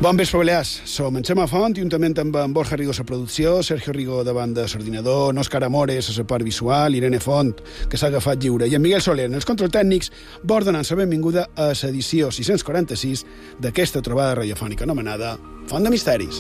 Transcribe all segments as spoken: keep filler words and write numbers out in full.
Bon vespre, Balears. Som en Xema Font, juntament amb en Borja Rigo a la producció, Sergio Rigo davant de l'ordinador, Òscar Amores a la part visual, Irene Font, que s'ha agafat lliure, i en Miguel Soler, en els controls tècnics, vol donar la benvinguda a l'edició sis-cents quaranta-sis d'aquesta trobada radiofònica anomenada Font de Misteris.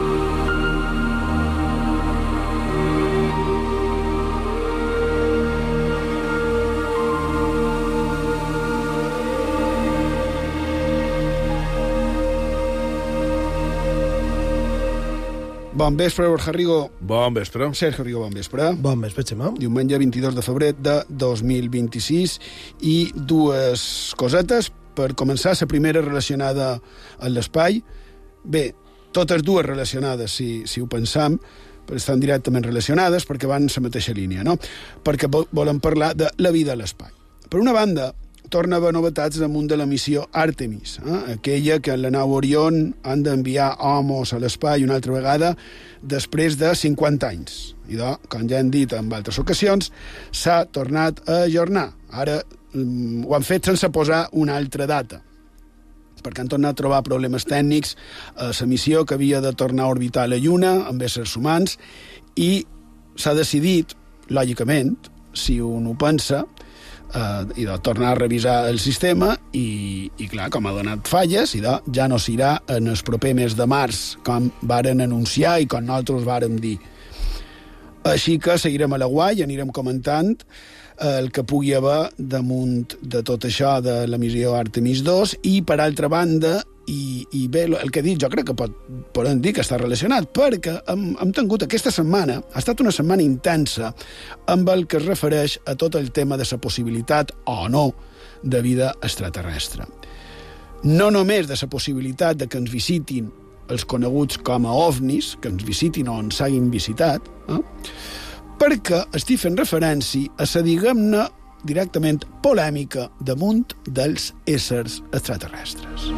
Bon vespre, Borja Rigo. Bon vespre. Sergio Rigo, bon vespre. Bon vespre, Xema. Diumenge vint-i-dos de febrer de dos mil vint-i-sis i dues cosetes. Per començar, la primera relacionada amb l'espai. Bé, totes dues relacionades, si, si ho pensam, però estan directament relacionades perquè van en la mateixa línia, no? Perquè volen parlar de la vida a l'espai. Per una banda, torna a haver novetats damunt de la missió Artemis, eh? aquella que en la nau Orion han d'enviar homes a l'espai una altra vegada després de cinquanta anys. I doncs, com ja hem dit en altres ocasions, s'ha tornat a ajornar. Ara um, ho han fet sense posar una altra data, perquè han tornat a trobar problemes tècnics a la missió que havia de tornar a orbitar la Lluna amb éssers humans i s'ha decidit, lògicament, si un ho pensa, Uh, i de tornar a revisar el sistema i, i clar, com ha donat falles i de, ja no s'irà en el proper mes de març com varen anunciar i com nosaltres vàrem dir. Així que seguirem a la guai i anirem comentant el que pugui haver damunt de tot això de la missió Artemis dos i per altra banda i, i bé, el que he dit jo crec que pot, podem dir que està relacionat perquè hem, hem tingut aquesta setmana, ha estat una setmana intensa amb el que es refereix a tot el tema de la possibilitat o no de vida extraterrestre. No només de la possibilitat de que ens visitin els coneguts com a ovnis, que ens visitin o ens hagin visitat, eh? perquè estic fent referència a la, diguem-ne, directament polèmica damunt dels éssers extraterrestres.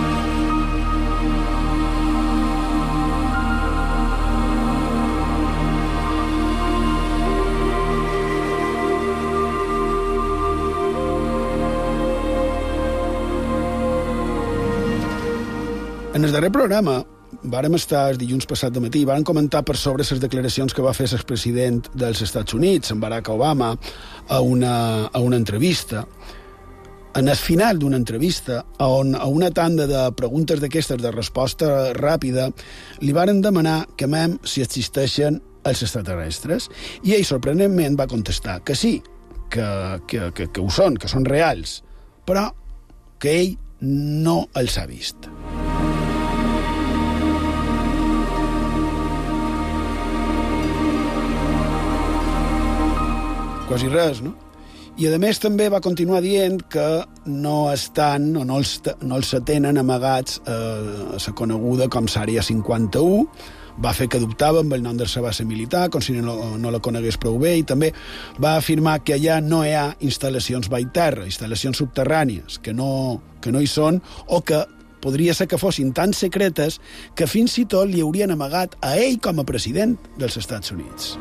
En el darrer programa vàrem estar el dilluns passat de matí i vàrem comentar per sobre les declaracions que va fer el president dels Estats Units, en Barack Obama, a una, a una entrevista. En el final d'una entrevista, on a una tanda de preguntes d'aquestes de resposta ràpida, li varen demanar que mem si existeixen els extraterrestres. I ell, sorprenentment, va contestar que sí, que, que, que, que ho són, que són reals, però que ell no els ha vist. Quasi res, no? I, a més, també va continuar dient que no estan o no els, no els tenen amagats a la coneguda com l'Àrea cinquanta-u, va fer que dubtava amb el nom de la base militar, com si no, no la conegués prou bé, i també va afirmar que allà no hi ha instal·lacions baix terra, instal·lacions subterrànies, que no, que no hi són, o que podria ser que fossin tan secretes que fins i tot li haurien amagat a ell com a president dels Estats Units.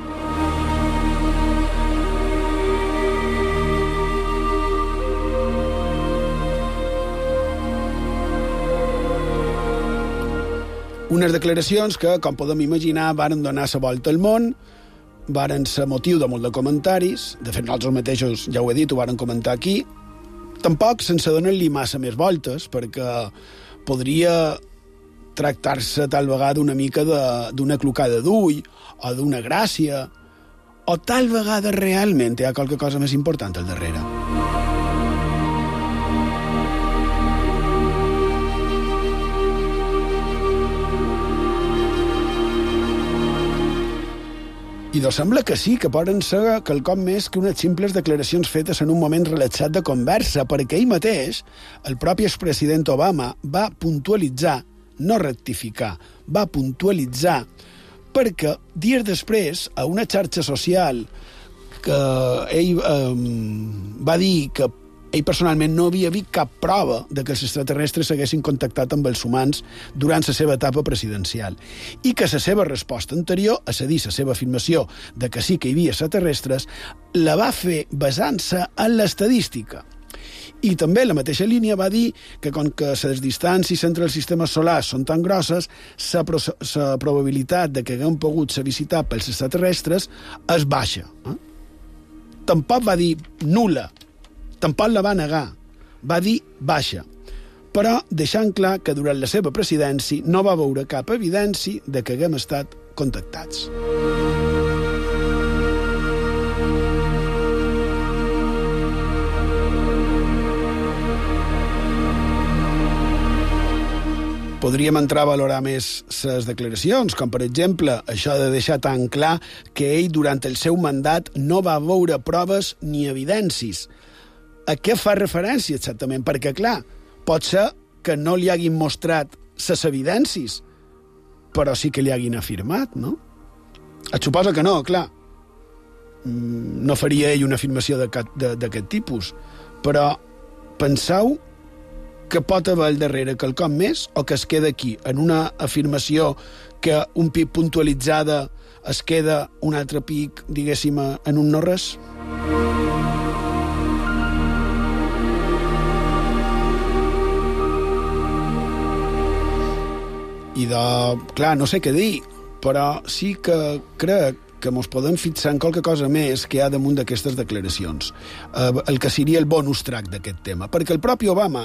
Unes declaracions que, com podem imaginar, varen donar la volta al món, varen ser motiu de molt de comentaris, de fet nosaltres mateixos, ja ho he dit, ho varen comentar aquí, tampoc sense donar-li massa més voltes, perquè podria tractar-se tal vegada una mica d'una clocada d'ull, o d'una gràcia, o tal vegada realment hi ha qualque cosa més important al darrere. I doncs sembla que sí, que poden ser quelcom més que unes simples declaracions fetes en un moment relaxat de conversa, perquè ell mateix, el propi expresident Obama, va puntualitzar, no rectificar, va puntualitzar, perquè dies després, a una xarxa social que ell eh, va dir que ell personalment no havia vist cap prova de que els extraterrestres s'haguessin contactat amb els humans durant la seva etapa presidencial i que la seva resposta anterior, és a dir, la seva afirmació de que sí que hi havia extraterrestres, la va fer basant-se en l'estadística. I també la mateixa línia va dir que com que les distàncies entre els sistemes solars són tan grosses, la pro probabilitat de que haguem pogut ser visitat pels extraterrestres és baixa. Eh? Tampoc va dir nul·la, tampoc la va negar, va dir baixa, però deixant clar que durant la seva presidència no va veure cap evidència de que haguem estat contactats. Podríem entrar a valorar més les declaracions, com per exemple això de deixar tan clar que ell durant el seu mandat no va veure proves ni evidències. A què fa referència exactament? Perquè, clar, pot ser que no li hagin mostrat les evidències, però sí que li hagin afirmat, no? Et suposa que no, clar. No faria ell una afirmació d'aquest tipus, però penseu que pot haver al darrere quelcom més o que es queda aquí, en una afirmació que un pic puntualitzada es queda un altre pic, diguéssim, en un no-res? I de... clar, no sé què dir, però sí que crec que mos podem fixar en qualque cosa més que hi ha damunt d'aquestes declaracions. Eh, el que seria el bonus track d'aquest tema. Perquè el propi Obama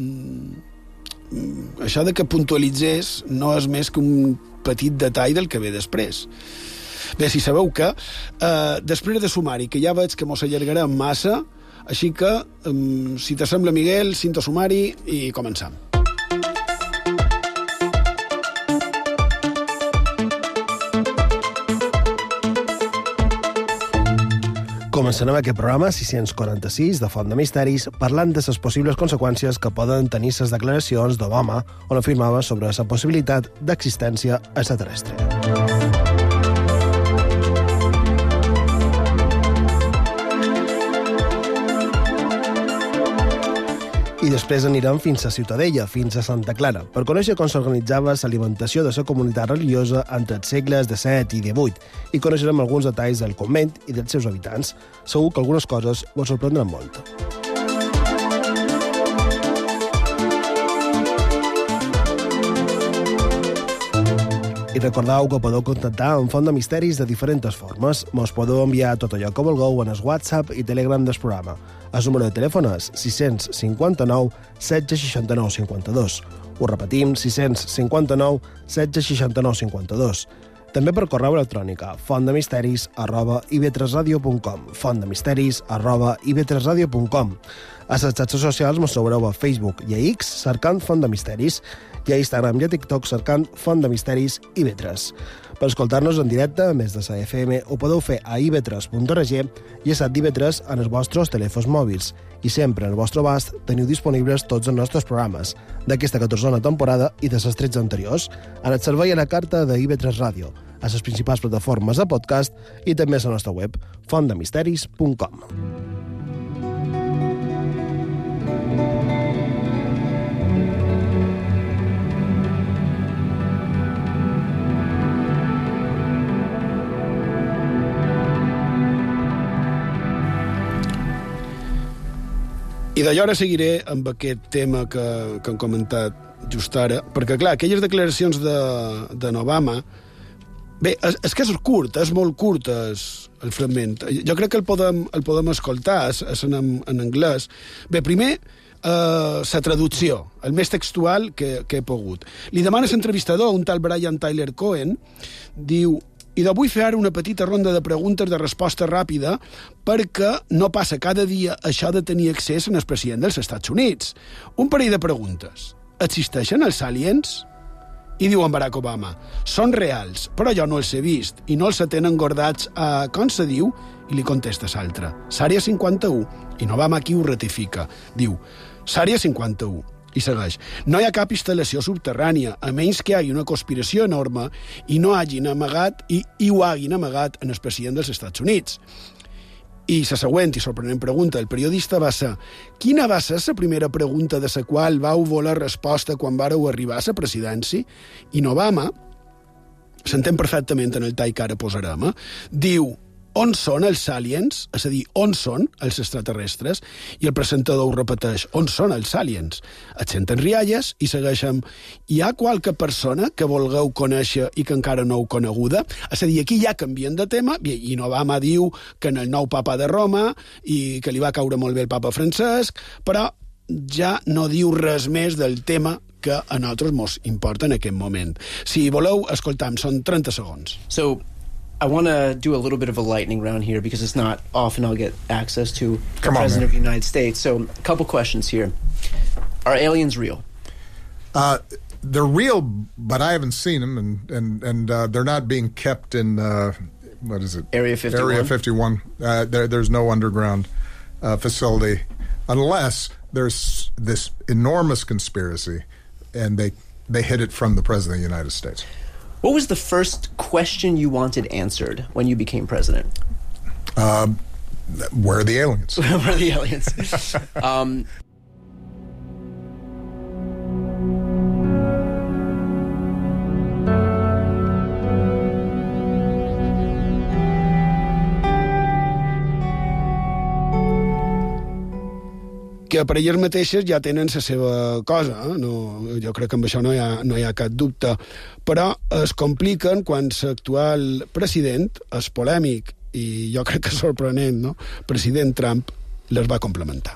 Mm, això de que puntualitzés no és més que un petit detall del que ve després. Bé, si sabeu que eh, després de sumari, que ja veig que mos allargarem massa, així que, eh, si t'assembla, Miguel, cinto sumari i començam. Començarem aquest programa sis-cents quaranta-sis de Font de Misteris parlant de les possibles conseqüències que poden tenir les declaracions d'Obama on afirmava sobre la possibilitat d'existència extraterrestre. I després anirem fins a Ciutadella, fins a Santa Clara, per conèixer com s'organitzava l'alimentació de la comunitat religiosa entre els segles disset i divuit i coneixerem alguns detalls del convent i dels seus habitants. Segur que algunes coses us sorprendran molt. I recordeu que podeu contactar amb Font de Misteris de diferents formes. Mos podeu enviar tot allò que vulgueu en el WhatsApp i Telegram del programa. El número de telèfon és sis cinquanta-nou setze seixanta-nou cinquanta-dos. Ho repetim, sis cinquanta-nou setze seixanta-nou cinquanta-dos. També per correu electrònic a fontdemisteris arroba i ve tres radio punt com fontdemisteris arroba i ve tres radio punt com. A les xarxes socials mos trobareu a Facebook i a X cercant Font de Misteris i a Instagram i a TikTok cercant Font de Misteris i ve tres. Per escoltar-nos en directe, a més de la F M, ho podeu fer a i ve tres punt org i a Sat i ve tres en els vostres telèfons mòbils. I sempre en el vostre abast teniu disponibles tots els nostres programes, d'aquesta catorzena temporada i de les tretze anteriors, en el servei a la carta de i ve tres Ràdio, a les principals plataformes de podcast i també a la nostra web, fontdemisteris punt com. I d'allò ara seguiré amb aquest tema que, que hem comentat just ara, perquè, clar, aquelles declaracions de, de Obama, bé, és, és que és curt, és molt curt és, el fragment. Jo crec que el podem, el podem escoltar, és, és en, en anglès. Bé, primer, eh, la traducció, el més textual que, que he pogut. Li demana l'entrevistador, un tal Brian Tyler Cohen, diu... I de vull fer ara una petita ronda de preguntes de resposta ràpida perquè no passa cada dia això de tenir accés al president dels Estats Units. Un parell de preguntes. Existeixen els aliens? I diu en Barack Obama, són reals, però jo no els he vist i no els tenen guardats a, com se diu? I li contesta l'altre, Sària cinquanta-u. I Obama aquí ho ratifica. Diu, Sària cinquanta-u. I segueix. No hi ha cap instal·lació subterrània, a menys que hi hagi una conspiració enorme i no hagin amagat i, i ho hagin amagat en el president dels Estats Units. I la següent i sorprenent pregunta del periodista va ser quina va ser la primera pregunta de la qual vau voler resposta quan vàreu arribar a la presidència? I Obama, s'entén perfectament en el tall que ara posarem, eh? Diu, on són els aliens, és a dir, on són els extraterrestres, i el presentador ho repeteix, on són els aliens? Et senten rialles i segueixen. Hi ha qualque persona que vulgueu conèixer i que encara no heu coneguda? És a dir, aquí ja canvien de tema, i Obama diu que en el nou papa de Roma i que li va caure molt bé el papa Francesc, però ja no diu res més del tema que a nosaltres mos importa en aquest moment. Si voleu, escoltam, són trenta segons. So, I want to do a little bit of a lightning round here because it's not often I'll get access to the Come on, President man. of the United States. So, a couple questions here. Are aliens real? Uh, they're real, but I haven't seen them, and and and uh, they're not being kept in uh, what is it? Area fifty-one. Area fifty-one. Uh, there, there's no underground uh, facility, unless there's this enormous conspiracy, and they they hid it from the President of the United States. What was the first question you wanted answered when you became president? Um, where are the aliens? Where are the aliens? um, que per elles mateixes ja tenen la seva cosa, eh? No, jo crec que amb això no hi ha, no hi ha cap dubte, però es compliquen quan l'actual president, és polèmic i jo crec que és sorprenent, no? President Trump les va complementar.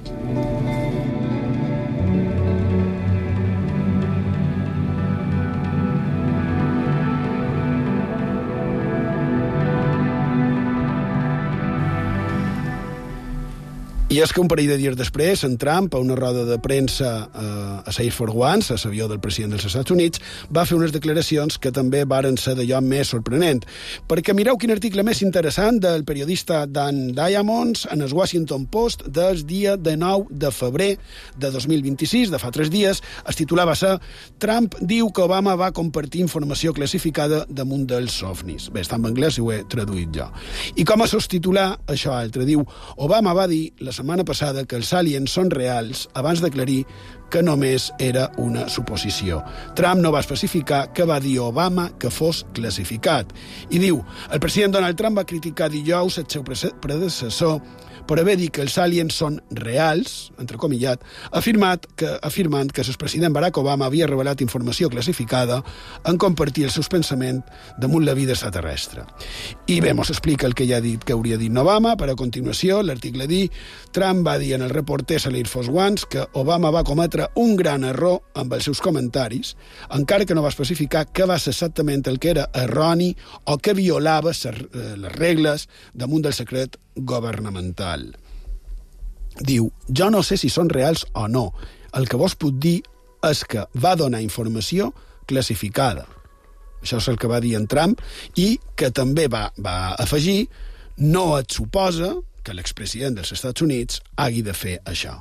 I és que un parell de dies després, en Trump, a una roda de premsa eh, a Air Force One, a l'avió del president dels Estats Units, va fer unes declaracions que també varen ser d'allò més sorprenent. Perquè mireu quin article més interessant del periodista Dan Diamonds en el Washington Post del dia de nou de febrer de dos mil vint-i-sis, de fa tres dies, es titulava ser Trump diu que Obama va compartir informació classificada damunt dels ovnis. Bé, està en anglès i ho he traduït jo. I com a subtitular, això altre, diu Obama va dir la setmana passada que els aliens són reals abans d'aclarir que només era una suposició. Trump no va especificar que va dir Obama que fos classificat. I diu, el president Donald Trump va criticar dijous el seu predecessor per haver dit que els aliens són reals, entrecomillat, afirmat que, afirmant que el president Barack Obama havia revelat informació classificada en compartir els seus pensaments damunt la vida extraterrestre. I bé, mos explica el que ja ha dit que hauria dit Obama, però a continuació l'article diu Trump va dir en el reporter a l'Air Force One que Obama va cometre un gran error amb els seus comentaris, encara que no va especificar què va ser exactament el que era erroni o que violava les regles damunt del secret governamental. Diu, jo no sé si són reals o no. El que vos puc dir és que va donar informació classificada. Això és el que va dir en Trump i que també va, va afegir no et suposa que l'expresident dels Estats Units hagi de fer això.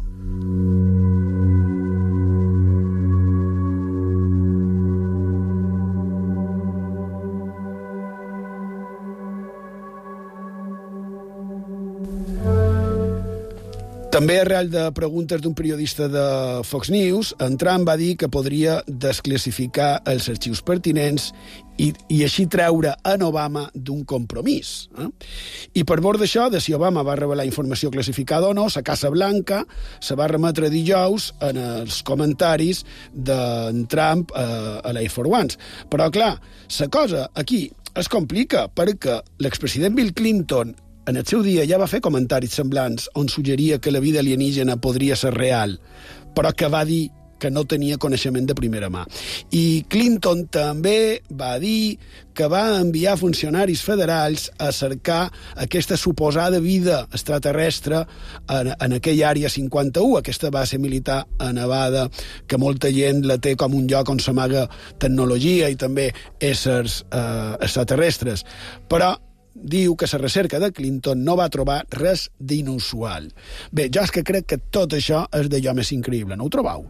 També arrel de preguntes d'un periodista de Fox News, en Trump va dir que podria desclassificar els arxius pertinents i, i així treure en Obama d'un compromís. Eh? I per bord d'això, de si Obama va revelar informació classificada o no, la Casa Blanca se va remetre dijous en els comentaris d'en Trump a, a l'Air Force One. Però, clar, la cosa aquí es complica perquè l'expresident Bill Clinton en el seu dia ja va fer comentaris semblants on suggeria que la vida alienígena podria ser real, però que va dir que no tenia coneixement de primera mà. I Clinton també va dir que va enviar funcionaris federals a cercar aquesta suposada vida extraterrestre en, en aquella àrea cinquanta-u, aquesta base militar a Nevada, que molta gent la té com un lloc on s'amaga tecnologia i també éssers eh, extraterrestres. Però diu que la recerca de Clinton no va trobar res d'inusual. Bé, jo és que crec que tot això és d'allò més increïble, no ho trobeu?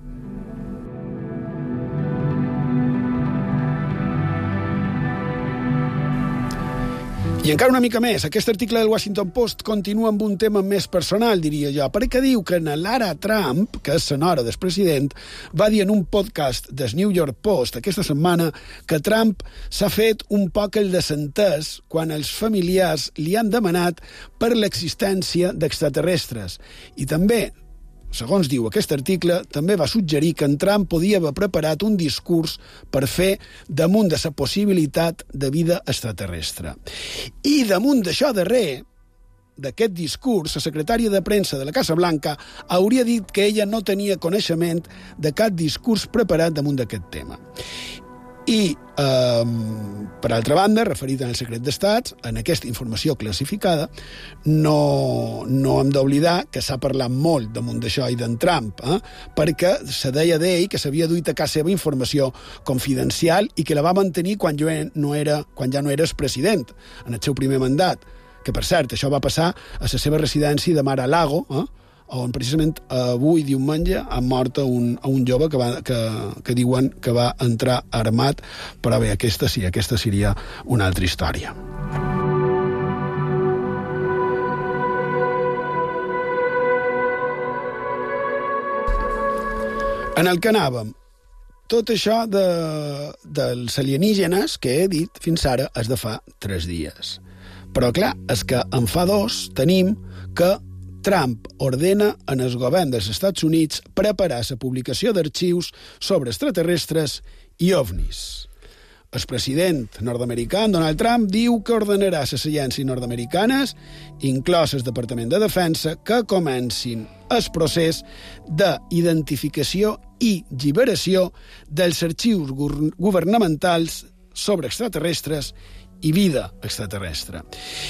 I I encara una mica més, aquest article del Washington Post continua amb un tema més personal, diria jo, perquè diu que Lara Trump, que és la nora del president, va dir en un podcast del New York Post aquesta setmana que Trump s'ha fet un poc el desentès quan els familiars li han demanat per l'existència d'extraterrestres. I també, segons diu aquest article, també va suggerir que en Trump podia haver preparat un discurs per fer damunt de la possibilitat de vida extraterrestre. I damunt d'això darrer, d'aquest discurs, la secretària de premsa de la Casa Blanca hauria dit que ella no tenia coneixement de cap discurs preparat damunt d'aquest tema. I, eh, per altra banda, referit en el secret d'estats, en aquesta informació classificada, no, no hem d'oblidar que s'ha parlat molt damunt d'això i d'en Trump, eh? perquè se deia d'ell que s'havia duit a casa seva informació confidencial i que la va mantenir quan, jo no era, quan ja no era president, en el seu primer mandat. Que, per cert, això va passar a la seva residència de Mar-a-Lago, eh? on precisament avui, diumenge, ha mort a un, a un jove que, va, que, que diuen que va entrar armat, però bé, aquesta sí, aquesta seria una altra història. En el que anàvem, tot això de, dels alienígenes que he dit fins ara és de fa tres dies. Però, clar, és que en fa dos tenim que Trump ordena en el govern dels Estats Units preparar la publicació d'arxius sobre extraterrestres i ovnis. El president nord-americà, Donald Trump, diu que ordenarà a les agències nord-americanes, inclòs el Departament de Defensa, que comencin el procés d'identificació i lliberació dels arxius governamentals sobre extraterrestres i vida extraterrestre.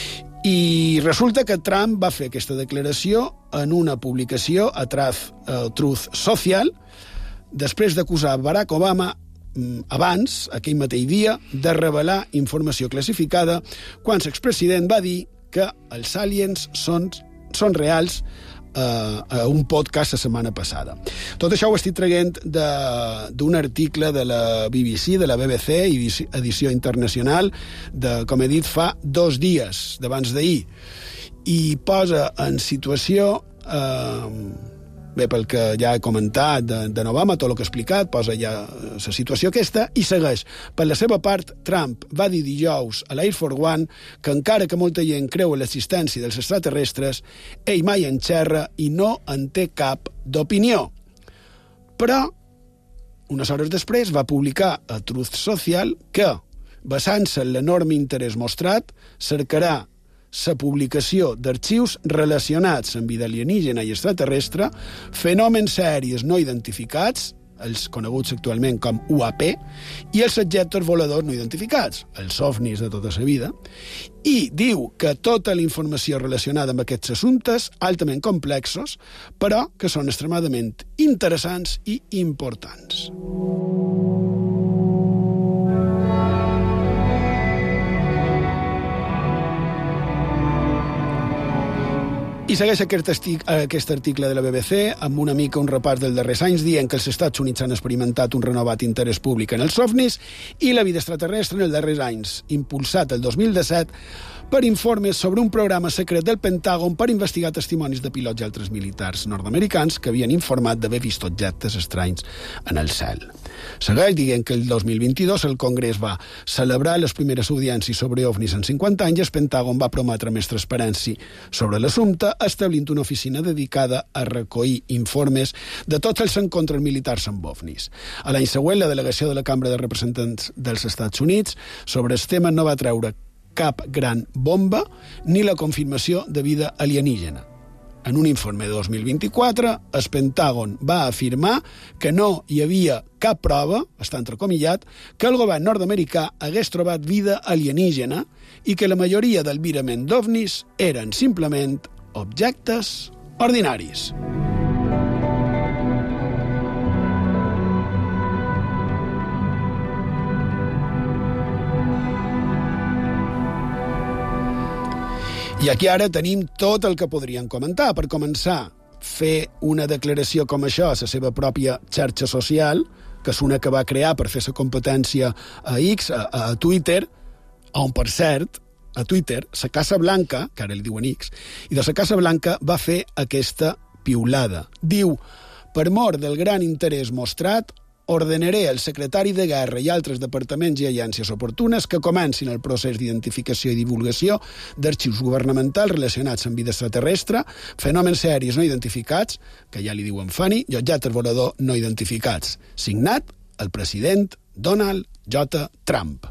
I resulta que Trump va fer aquesta declaració en una publicació a Truth Social, després d'acusar Barack Obama abans, aquell mateix dia, de revelar informació classificada quan l'expresident va dir que els aliens són, són reals a un podcast la setmana passada. Tot això ho estic traient d'un article de la B B C, de la B B C, edició internacional, de, com he dit, fa dos dies, d'abans d'ahir, i posa en situació, eh, bé, pel que ja he comentat de, de Obama, tot el que he explicat, posa ja la situació aquesta, i segueix. Per la seva part, Trump va dir dijous a l'Air Force One que encara que molta gent creu en l'existència dels extraterrestres, ell mai en xerra i no en té cap d'opinió. Però, unes hores després, va publicar a Truth Social que, basant-se en l'enorme interès mostrat, cercarà la publicació d'arxius relacionats amb vida alienígena i extraterrestre, fenòmens aèries no identificats, els coneguts actualment com U A P, i els objectes voladors no identificats, els ovnis de tota la vida, i diu que tota la informació relacionada amb aquests assumptes, altament complexos, però que són extremadament interessants i importants. I segueix aquest, estic, aquest article de la B B C amb una mica un repàs dels darrers anys dient que els Estats Units han experimentat un renovat interès públic en els ovnis i la vida extraterrestre en els darrers anys, impulsat el dos mil disset per informes sobre un programa secret del Pentàgon per investigar testimonis de pilots i altres militars nord-americans que havien informat d'haver vist objectes estranys en el cel. Segueix dient que el dos mil vint-i-dos el Congrés va celebrar les primeres audiències sobre ovnis en cinquanta anys i el Pentàgon va prometre més transparència sobre l'assumpte, establint una oficina dedicada a recollir informes de tots els encontres militars amb ovnis. A l'any següent, la delegació de la Cambra de Representants dels Estats Units sobre el tema no va treure cap gran bomba ni la confirmació de vida alienígena. En un informe de dos mil vint-i-quatre, el Pentàgon va afirmar que no hi havia cap prova, està entrecomillat, que el govern nord-americà hagués trobat vida alienígena i que la majoria del virament d'ovnis eren simplement objectes ordinaris. I aquí ara tenim tot el que podríem comentar. Per començar, fer una declaració com això a la seva pròpia xarxa social, que és una que va crear per fer la competència a X, a, a Twitter, on, per cert, a Twitter, la Casa Blanca, que ara li diuen X, i de la Casa Blanca va fer aquesta piulada. Diu, per mor del gran interès mostrat, ordenaré al secretari de Guerra i altres departaments i agències oportunes que comencin el procés d'identificació i divulgació d'arxius governamentals relacionats amb vida extraterrestre, fenòmens aeris no identificats, que ja li diuen F A N I, i objectes voladors no identificats. Signat el president Donald J. Trump.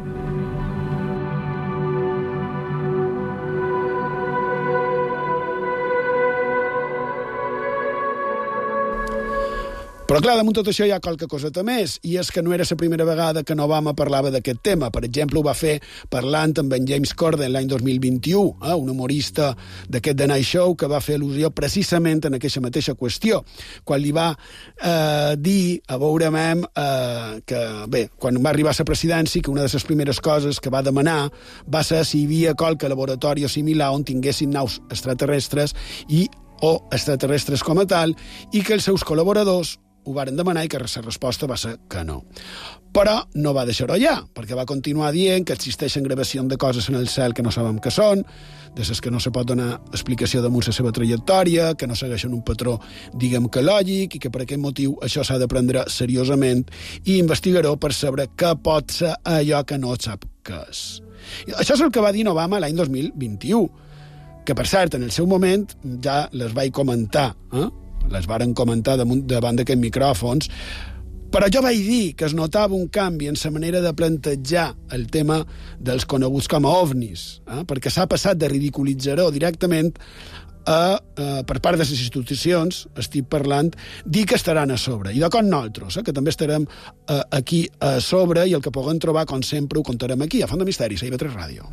Però, clar, damunt tot això hi ha qualque coseta més, i és que no era la primera vegada que Obama parlava d'aquest tema. Per exemple, ho va fer parlant amb en James Corden l'any dos mil vint-i-u, eh, un humorista d'aquest The Night Show que va fer al·lusió precisament en aquesta mateixa qüestió, quan li va eh, dir a veurem eh, que, bé, quan va arribar a la presidència, que una de les primeres coses que va demanar va ser si hi havia qualque laboratori similar on tinguessin naus extraterrestres i o extraterrestres com a tal, i que els seus col·laboradors ho varen demanar i que la resposta va ser que no. Però no va deixar-ho allà, perquè va continuar dient que existeixen gravacions de coses en el cel que no sabem què són, de les que no se pot donar explicació damunt la seva trajectòria, que no segueixen un patró, diguem que lògic, i que per aquest motiu això s'ha de prendre seriosament i investigar-ho per saber què pot ser allò que no sap què és. I això és el que va dir Obama l'any dos mil vint-i-u, que, per cert, en el seu moment ja les vaig comentar, eh? les varen comentar damunt, davant d'aquests micròfons, però jo vaig dir que es notava un canvi en la manera de plantejar el tema dels coneguts com a ovnis, eh? perquè s'ha passat de ridiculitzar-ho directament a, a, per part de les institucions, estic parlant, dir que estaran a sobre. I de com nosaltres, eh? que també estarem eh, aquí a sobre, i el que puguem trobar, com sempre, ho contarem aquí, a Font de Misteris, a I V tres Ràdio.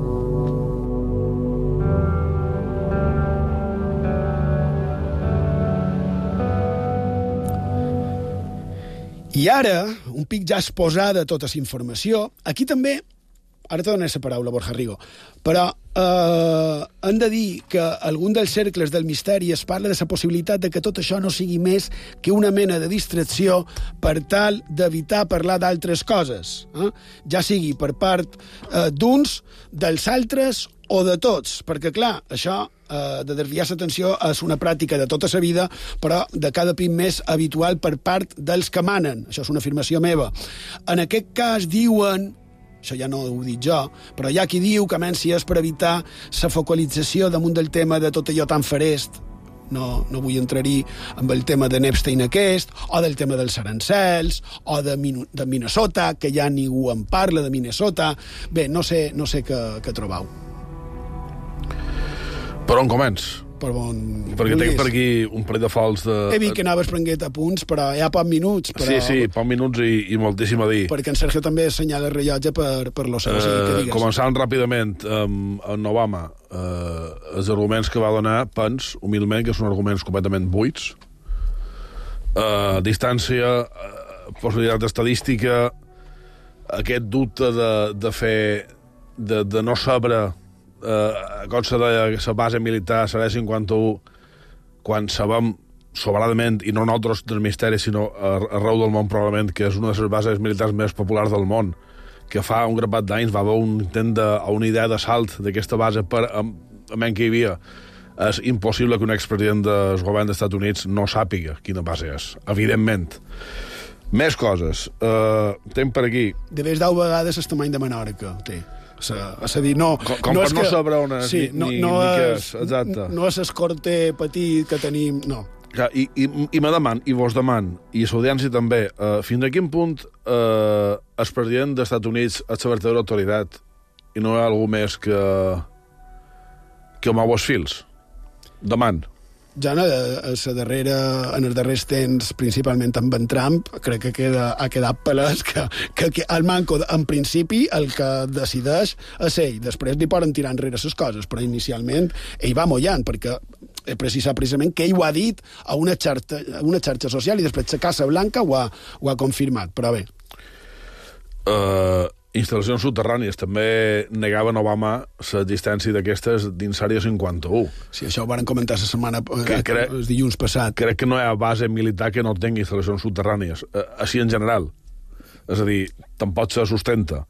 I ara, un pic ja exposada tota la informació, aquí també, ara te donaré la paraula, Borja Rigo, però eh, hem de dir que algun dels cercles del misteri es parla de la possibilitat de que tot això no sigui més que una mena de distracció per tal d'evitar parlar d'altres coses, eh? ja sigui per part eh, d'uns, dels altres o de tots, perquè, clar, això eh, de desviar l'atenció és una pràctica de tota la vida, però de cada pit més habitual per part dels que manen. Això és una afirmació meva. En aquest cas diuen, això ja no ho dic jo, però hi ha qui diu que menys és per evitar la focalització damunt del tema de tot allò tan farest. No, no vull entrar-hi amb el tema de Epstein aquest, o del tema dels arancels, o de, Min de Minnesota, que ja ningú en parla de Minnesota. Bé, no sé, no sé què, què trobau. Per on començ? Per on... Perquè tinc per aquí un parell de fals de... He vist que anaves prenent apunts, però hi ha pocs minuts. Però... Sí, sí, pocs minuts i, i moltíssim a dir. Perquè en Sergio també assenyala el rellotge per, per lo seu, uh, sí, que digues. Començant ràpidament amb en Obama, uh, els arguments que va donar, pens, humilment, que són arguments completament buits. Uh, distància, uh, possibilitat estadística, aquest dubte de, de fer... de, de no saber... Uh, com se deia que la base militar serà cinquanta-u quan sabem sobradament, i no nosaltres dels misteris, sinó arreu del món probablement, que és una de les bases militars més populars del món, que fa un grapat d'anys va haver un intent de, a una idea d'assalt d'aquesta base per a, a menys que hi havia. És impossible que un expresident del govern dels Estats Units no sàpiga quina base és, evidentment. Més coses. Uh, Tenim per aquí... De vegades deu vegades el tamany de Menorca, té. És a dir, no... Com, com no per no que, saber on és, sí, ni, no, ni, no ni què és, és, exacte. No és escorte petit que tenim, no. Ja, i, i, i me deman, i vos deman, i l'audiència també, uh, fins a quin punt uh, el president dels Estats Units és la verdadera autoritat i no hi ha algú més que que mou els fils? Deman. Ja no, a la darrera, en els darrers temps, principalment amb en Trump, crec que queda, ha quedat palès que, que, que el manco, en principi, el que decideix és ell. Després li poden tirar enrere les coses, però inicialment ell va mollant, perquè he precisat precisament que ell ho ha dit a una xarxa, a una xarxa social i després la Casa Blanca ho ha, ho ha confirmat, però bé. Uh, instal·lacions subterrànies. També negaven Obama l'existència d'aquestes dins l'àrea cinquanta-u. Sí, això ho van comentar la setmana, que crec, el dilluns passat. Crec que no hi ha base militar que no tingui instal·lacions subterrànies, uh, així en general. És a dir, tampoc se sustenta.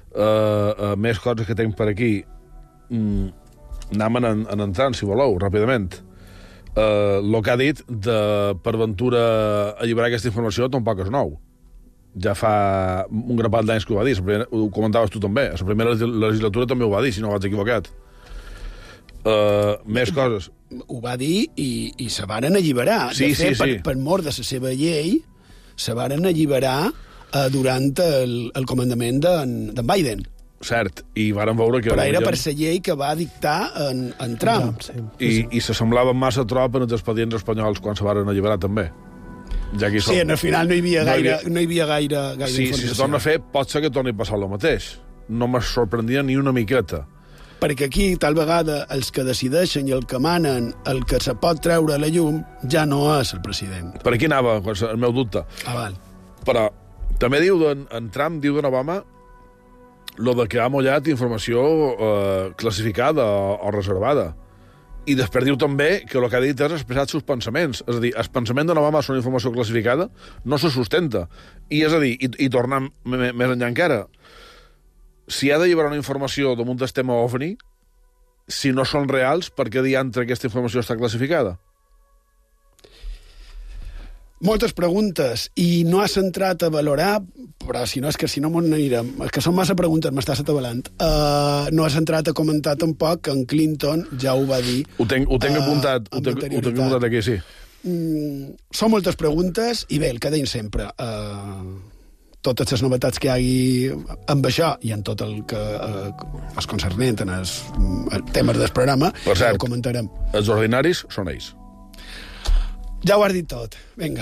uh, uh, més coses que tinc per aquí. Mm, anem en, en entrant, si voleu, ràpidament. Uh, el que ha dit de, per ventura, alliberar aquesta informació tampoc és nou. Ja fa un grapat d'anys que ho va dir, ho comentaves tu també. A la primera legislatura també ho va dir, si no vaig equivocat. Uh, més coses. Ho va dir i, i se varen alliberar. Sí, de fet, sí, sí. Per, per mort de la seva llei, se varen alliberar uh, durant el, el comandament d'en Biden. Cert, i varen veure que... Però era per la llei que va dictar en, en Trump. Sí. I, i s'assemblaven massa trop en els expedients espanyols quan se varen alliberar també. Ja que sí, en el final no hi havia no gaire, hi havia... no hi havia gaire, gaire sí, informació. Si se torna a fer, pot ser que torni a passar el mateix. No me sorprendia ni una miqueta. Perquè aquí, tal vegada, els que decideixen i el que manen, el que se pot treure a la llum, ja no és el president. Per aquí anava, el meu dubte. Ah, val. Però també diu en, en Trump, diu d'en Obama, lo de que ha mullat informació eh, classificada o, o reservada. I després diu també que el que ha dit és expressar els seus pensaments. És a dir, el pensament d'en Obama sobre informació classificada no se sustenta. I és a dir, i, i tornant més enllà encara, si ha d'alliberar una informació damunt del tema OVNI, si no són reals, per què diantre aquesta informació està classificada? Moltes preguntes, i no has entrat a valorar, però si no és que si no m'ho anirem, és que són massa preguntes, m'estàs atabalant. Uh, no has entrat a comentar tampoc que en Clinton ja ho va dir. Ho tenc, ho tenc uh, apuntat, ho tenc, ho tenc apuntat aquí, sí. Mm, són moltes preguntes, i bé, el que deim sempre, uh, totes les novetats que hi hagi amb això i en tot el que uh, és concernent en els, els temes del programa, per cert, ho comentarem. Els ordinaris són ells. Ja ho has dit tot. Vinga.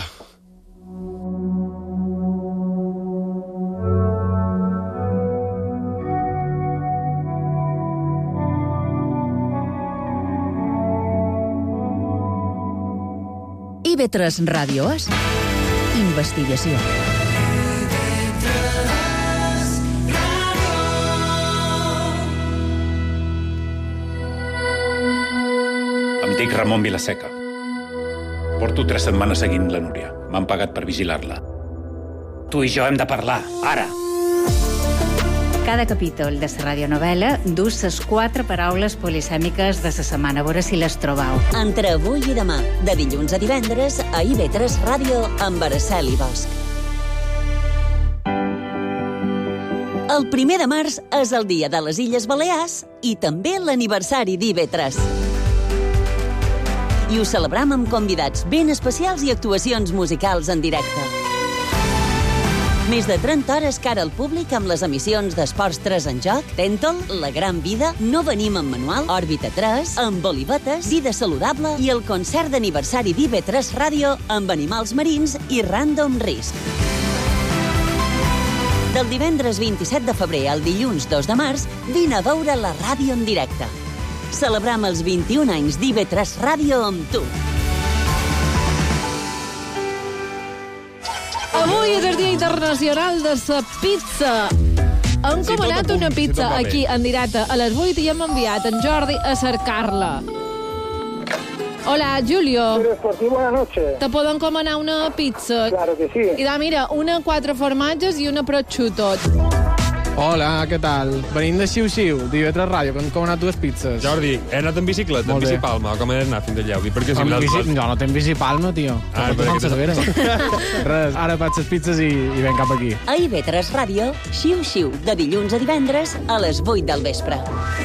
I ve tres Ràdio és investigació. Em dic Ramon Vilaseca. Porto tres setmanes seguint la Núria. M'han pagat per vigilar-la. Tu i jo hem de parlar, ara. Cada capítol de la radionovela du ses quatre paraules polisèmiques de la setmana. A veure si les trobau. Entre avui i demà, de dilluns a divendres, a I V tres Ràdio, amb Araceli Bosch. El primer de març és el dia de les Illes Balears i també l'aniversari d'I V tres. I ho celebram amb convidats ben especials i actuacions musicals en directe. Més de trenta hores cara al públic amb les emissions d'Esports tres en joc, Tèntol, La Gran Vida, No venim en manual, Òrbita tres, amb Olivetes, Vida Saludable i el concert d'aniversari d'I V tres Ràdio amb animals marins i Random Risk. Del divendres vint-i-set de febrer al dilluns dos de març, vine a veure la ràdio en directe. Celebram els vint-i-un anys d'I V tres Ràdio amb tu. Avui és el Dia Internacional de la Pizza. Hem comanat una pizza aquí en directe a les vuit i hem enviat en Jordi a cercar-la. Hola, Julio. Sí, buenas noches. Te poden comanar una pizza? Claro que sí. I da, mira, una quatre formatges i una prosciutto. Hola, què tal? Venim de Xiu-Xiu, d'I V tres Ràdio, que hem comanat dues pizzas. Jordi, he anat en bicicleta, en bicipalma, o com he anat fins allà? Per què si bici... Jo no tenc bicipalma, tio. Ah, no perquè... Res, ara faig les pizzas i, i ven cap aquí. A I V tres Ràdio, Xiu-Xiu, de dilluns a divendres a les vuit del vespre.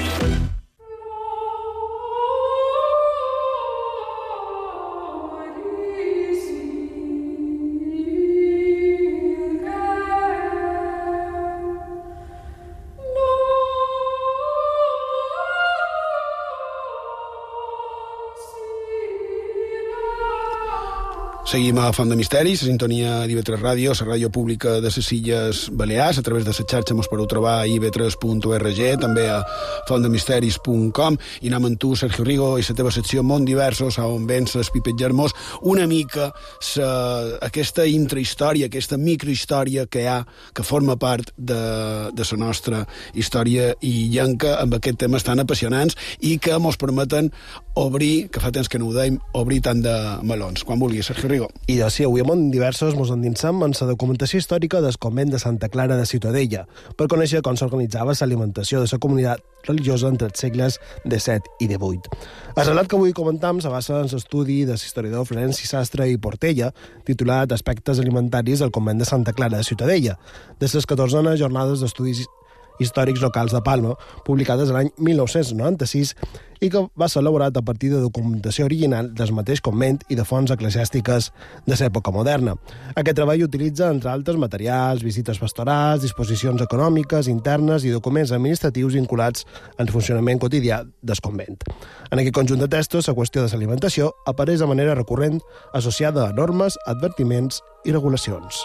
Seguim a Font de Misteris, a sintonia d'I V tres Ràdio, la ràdio pública de les Illes Balears. A través de la xarxa mos podeu trobar a i v tres punt org, també a font de misteris punt com. I anem amb tu, Sergio Rigo, i la teva secció Món Diversos, on vens les Pipet Germós, una mica sa, aquesta intrahistòria, aquesta microhistòria que hi ha, que forma part de, de la nostra història illenca, amb aquest temes tan apassionants i que mos permeten obrir, que fa temps que no ho deim, obrir tant de melons. Quan vulguis, Sergio Rigo. Rodrigo. I doncs sí, avui amb diversos mos endinsem en la documentació històrica del convent de Santa Clara de Ciutadella per conèixer com s'organitzava l'alimentació de la comunitat religiosa entre els segles disset i divuit. El relat que avui comentam se basa en l'estudi de l'historiador Florenci Sastre i Portella, titulat Aspectes alimentaris del convent de Santa Clara de Ciutadella, de les catorzenes jornades d'estudis històrics locals de Palma, publicades l'any mil nou-cents noranta-sis i que va ser elaborat a partir de documentació original del mateix convent i de fonts eclesiàstiques de l'època moderna. Aquest treball utilitza, entre altres, materials, visites pastorals, disposicions econòmiques, internes i documents administratius vinculats al funcionament quotidià del convent. En aquest conjunt de textos, la qüestió de l'alimentació apareix de manera recurrent associada a normes, advertiments i regulacions.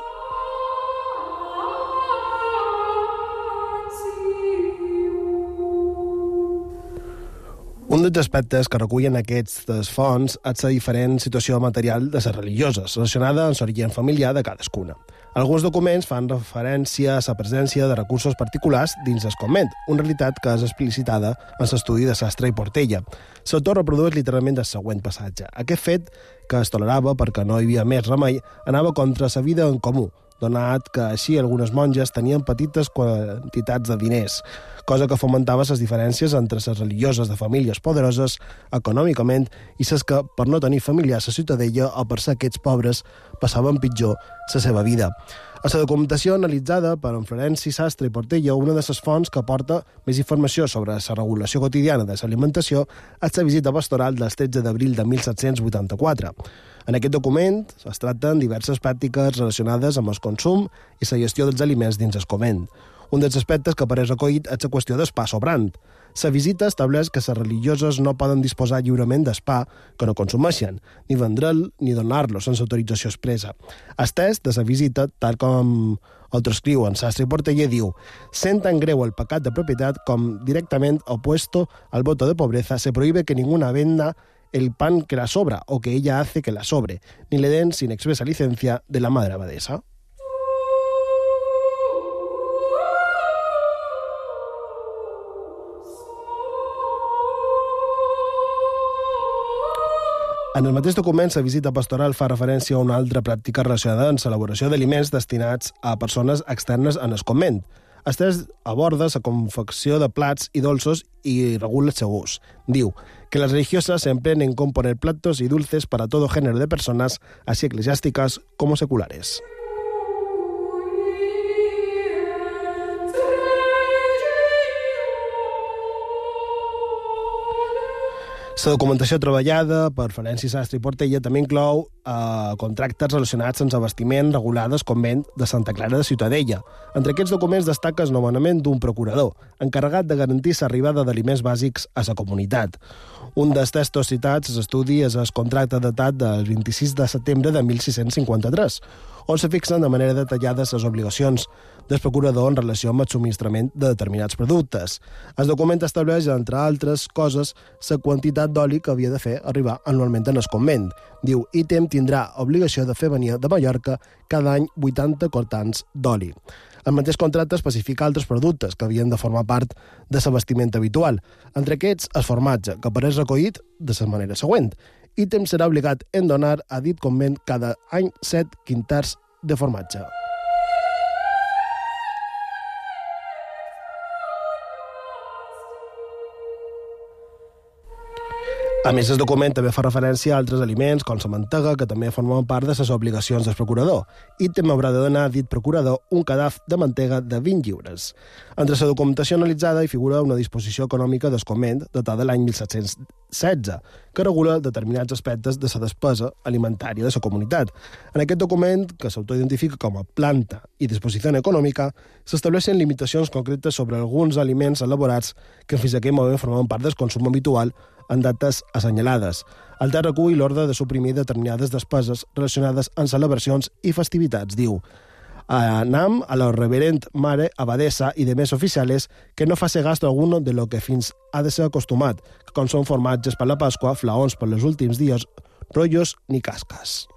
Un dels aspectes que recullen aquestes fonts és la diferent situació material de les religioses, relacionada amb l'origen familiar de cadascuna. Alguns documents fan referència a la presència de recursos particulars dins el convent, una realitat que és explicitada en l'estudi de Sastre i Portella. L'autor reprodueix literalment el següent passatge. Aquest fet, que es tolerava perquè no hi havia més remei, anava contra la vida en comú, donat que així algunes monges tenien petites quantitats de diners, cosa que fomentava les diferències entre les religioses de famílies poderoses econòmicament i les que, per no tenir familiars a Ciutadella o per ser aquests pobres, passaven pitjor la seva vida. A la documentació analitzada per en Florenci Sastre i Portella, una de les fonts que aporta més informació sobre la regulació quotidiana de l'alimentació és la visita pastoral del tretze d'abril de mil set-cents vuitanta-quatre. En aquest document es tracten diverses pràctiques relacionades amb el consum i la gestió dels aliments dins el convent. Un dels aspectes que apareix recollit és la qüestió del pa sobrant. La visita estableix que les religioses no poden disposar lliurement del pa que no consumeixen, ni vendre'l ni donar-lo sense autorització expressa. El text de la visita, tal com el transcriuen Sastre i Portella, diu: «Sent tan greu el pecat de propietat com directament opuesto al voto de pobreza, se prohíbe que ninguna venda el pan que la sobra o que ella hace que la sobre, ni le den sin expresa licencia de la madre abadesa». En el mateix document, la visita pastoral fa referència a una altra pràctica relacionada amb l'elaboració d'aliments destinats a persones externes en el convent. El text aborda la confecció de plats i dolços y regula el seu ús. Diu que las religiosas se emplean en componer platos y dulces para todo género de personas, así eclesiásticas como seculares. La documentació treballada per Florenci Sastre i Portella també inclou eh, contractes relacionats amb abastiment regular del convent de Santa Clara de Ciutadella. Entre aquests documents destaca el nomenament d'un procurador, encarregat de garantir l'arribada d'aliments bàsics a la comunitat. Un dels textos citats a l'estudi és el contracte datat del vint-i-sis de setembre de mil sis-cents cinquanta-tres, on se fixen de manera detallada les obligacions del procurador en relació amb el subministrament de determinats productes. El document estableix, entre altres coses, la quantitat d'oli que havia de fer arribar anualment en el convent. Diu, ítem tindrà obligació de fer venir de Mallorca cada any vuitanta cortants d'oli. El mateix contracte especifica altres productes que havien de formar part de l'abastiment habitual. Entre aquests, el formatge, que apareix recollit de la manera següent. Ítem serà obligat en donar a dit convent cada any set quintars de formatge. A més, el document també fa referència a altres aliments, com la mantega, que també formen part de les obligacions del procurador. Ítem haurà de donar a dit procurador un cadaf de mantega de vint lliures. Entre la documentació analitzada hi figura una disposició econòmica del convent datada de l'any mil set-cents setze, que regula determinats aspectes de la despesa alimentària de la comunitat. En aquest document, que s'autoidentifica com a planta i disposició econòmica, s'estableixen limitacions concretes sobre alguns aliments elaborats que fins a aquell moment formaven part del consum habitual en dates assenyalades. El text recull l'ordre de suprimir determinades despeses relacionades amb celebracions i festivitats. Diu: anam a la reverent mare abadesa y demés oficiales que no faci gasto alguno de lo que fins ha de ser acostumat, com són formatges per la Pasqua, flaons per els últims dies, rollos ni casques.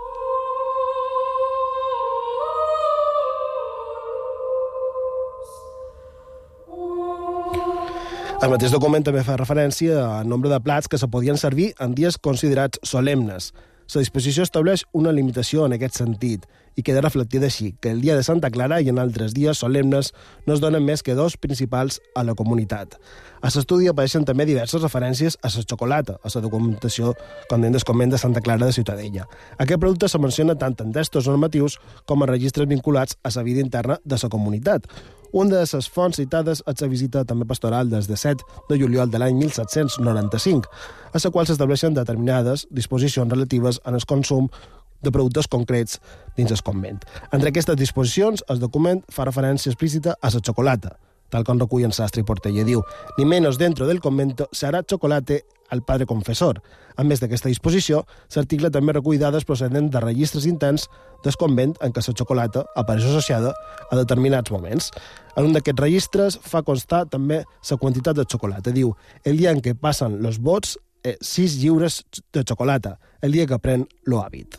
El mateix document també fa referència al nombre de plats que se podien servir en dies considerats solemnes. La disposició estableix una limitació en aquest sentit i queda reflectida així, que el dia de Santa Clara i en altres dies solemnes no es donen més que dos principals a la comunitat. A l'estudi apareixen també diverses referències a la xocolata, a la documentació com dèiem del convent de Santa Clara de Ciutadella. Aquest producte se menciona tant en textos normatius com en registres vinculats a la vida interna de la comunitat. Una de les fonts citades és la visita també pastoral des de set de juliol de l'any mil set-cents noranta-cinc, a la qual s'estableixen determinades disposicions relatives al consum de productes concrets dins el convent. Entre aquestes disposicions, el document fa referència explícita a la xocolata, tal com recull en Sastre i Portella. Diu, ni menos dentro del convento se hará chocolate al padre confesor. A més d'aquesta disposició, l'article també recull dades procedents de registres interns del convent en què la xocolata apareix associada a determinats moments. En un d'aquests registres fa constar també la quantitat de xocolata. Diu, el dia en què passen los vots, eh, sis lliures de xocolata, el dia que pren lo hàbit.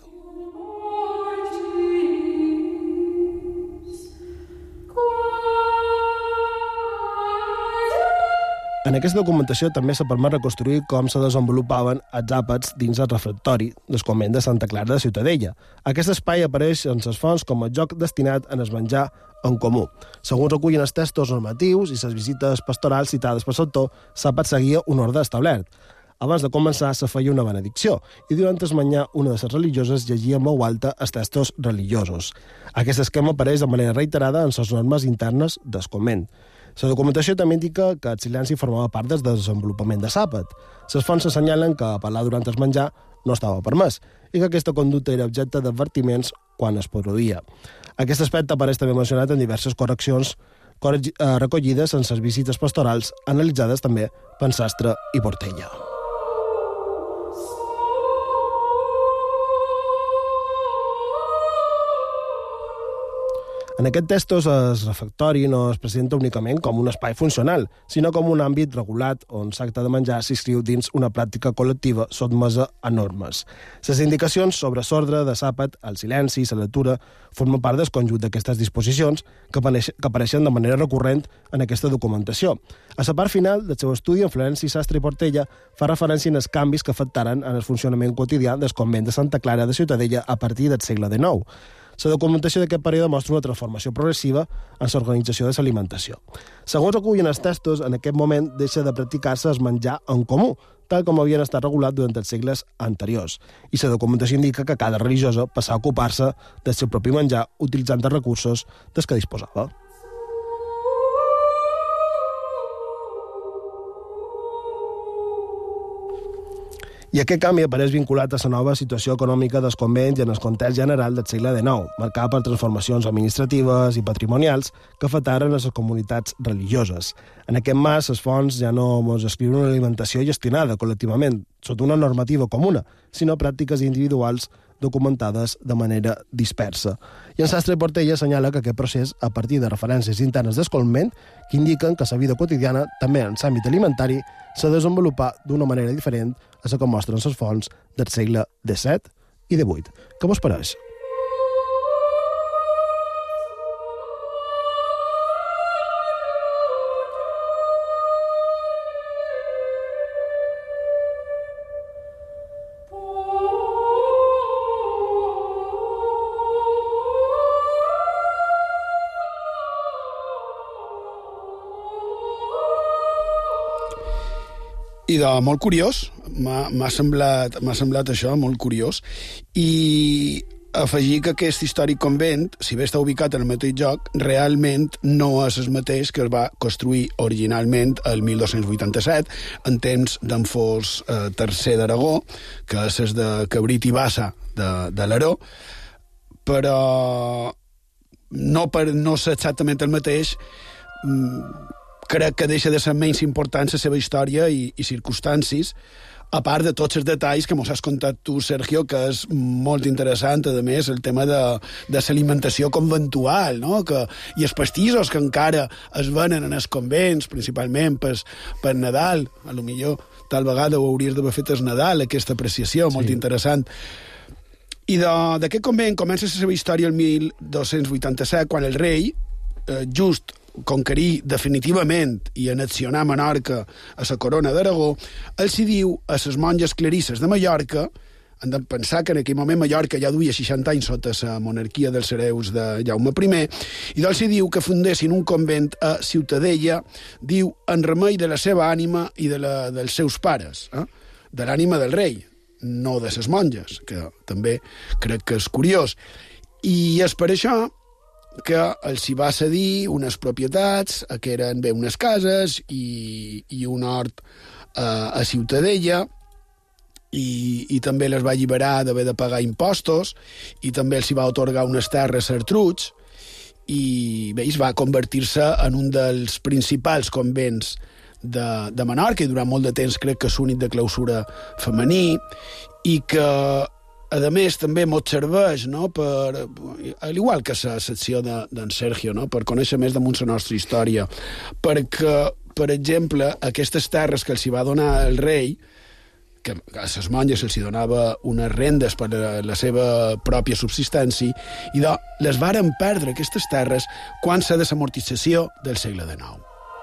En aquesta documentació també s'ha permès reconstruir com se desenvolupaven els àpats dins el refectori del convent de Santa Clara de Ciutadella. Aquest espai apareix en les fonts com a lloc destinat a el menjar en comú. Segons recullen els textos normatius i les visites pastorals citades per l'autor, l'àpat seguia un ordre establert. Abans de començar se feia una benedicció i durant el menjar una de les religioses llegia en veu alta els textos religiosos. Aquest esquema apareix de manera reiterada en les normes internes del convent. La documentació també indica que el silenci formava part del desenvolupament de l'àpat. Les fonts assenyalen que parlar durant el menjar no estava permès i que aquesta conducta era objecte d'advertiments quan es produïa. Aquest aspecte apareix també mencionat en diverses correccions recollides en les visites pastorals, analitzades també per Sastre i Portella. En aquest textos, el refectori no es presenta únicament com un espai funcional, sinó com un àmbit regulat on l'acte de menjar s'inscriu dins una pràctica col·lectiva sotmesa a normes. Les indicacions sobre l'ordre de l'àpat, el silenci i la lectura formen part del conjunt d'aquestes disposicions que apareixen de manera recurrent en aquesta documentació. A la part final del seu estudi, en Florenci Sastre i Portella fa referència als canvis que afectaren en el funcionament quotidià del convent de Santa Clara de Ciutadella a partir del segle dinou. La documentació d'aquest període mostra una transformació progressiva en l'organització de l'alimentació. Segons recullen els textos, en aquest moment deixa de practicar-se el menjar en comú, tal com havien estat regulat durant els segles anteriors. I la documentació indica que cada religiosa passà a ocupar-se del seu propi menjar utilitzant els recursos dels que disposava. I aquest canvi apareix vinculat a la nova situació econòmica dels convents i en el context general del segle dinou, marcat per transformacions administratives i patrimonials que afectaren a les comunitats religioses. En aquest mas, les fonts ja no ens escriuen una alimentació gestionada col·lectivament sota una normativa comuna, sinó pràctiques individuals documentades de manera dispersa. I en Sastre i Portella assenyala que aquest procés, a partir de referències internes del convent, que indiquen que la vida quotidiana, també en l'àmbit alimentari, s'ha de desenvolupar d'una manera diferent a la que mostren les fonts del segle disset i divuit. Què vos pareix? I de molt curiós, m'ha semblat, m'ha semblat això, molt curiós, i afegir que aquest històric convent, si bé està ubicat en el mateix lloc, realment no és el mateix que es va construir originalment el mil dos-cents vuitanta-set, en temps d'en Fos eh, tercer d'Aragó, que és el de Cabrit i Bassa de, de l'Aró, però no per no ser exactament el mateix, crec que deixa de ser menys important la seva història i, i circumstàncies, a part de tots els detalls que mos has contat tu, Sergio, que és molt interessant, a més, el tema de, de l'alimentació conventual, no? Que, i els pastissos que encara es venen en els convents, principalment per, per Nadal, a lo millor tal vegada ho hauries d'haver fet el Nadal, aquesta apreciació, molt sí. Interessant. I d'aquest convent comença la seva història el mil dos-cents vuitanta-set, quan el rei, eh, just conquerir definitivament i annexionar Menorca a la corona d'Aragó, els hi diu a les monges clarisses de Mallorca, Han de pensar que en aquell moment Mallorca ja duia seixanta anys sota la monarquia dels hereus de Jaume I, i doncs hi diu que fundessin un convent a Ciutadella, diu, en remei de la seva ànima i de la, dels seus pares, eh? De l'ànima del rei, no de les monges, que també crec que és curiós. I és per això que els hi va cedir unes propietats, que eren bé unes cases i, i un hort a, a Ciutadella, i, i també les va alliberar d'haver de pagar impostos, i també els hi va otorgar unes terres a Artruig, i bé, va convertir-se en un dels principals convents de, de Menorca, i durant molt de temps crec que és únic de clausura femení, i que a més també mos serveix, no, per, al igual que la secció d'en de, Sergio, no, per conèixer més damunt la nostra història, perquè, per exemple, aquestes terres que els hi va donar el rei, que a les monges els hi donava unes rendes per a la seva pròpia subsistència, i de, les varen perdre, aquestes terres, quan la desamortització del segle dinou.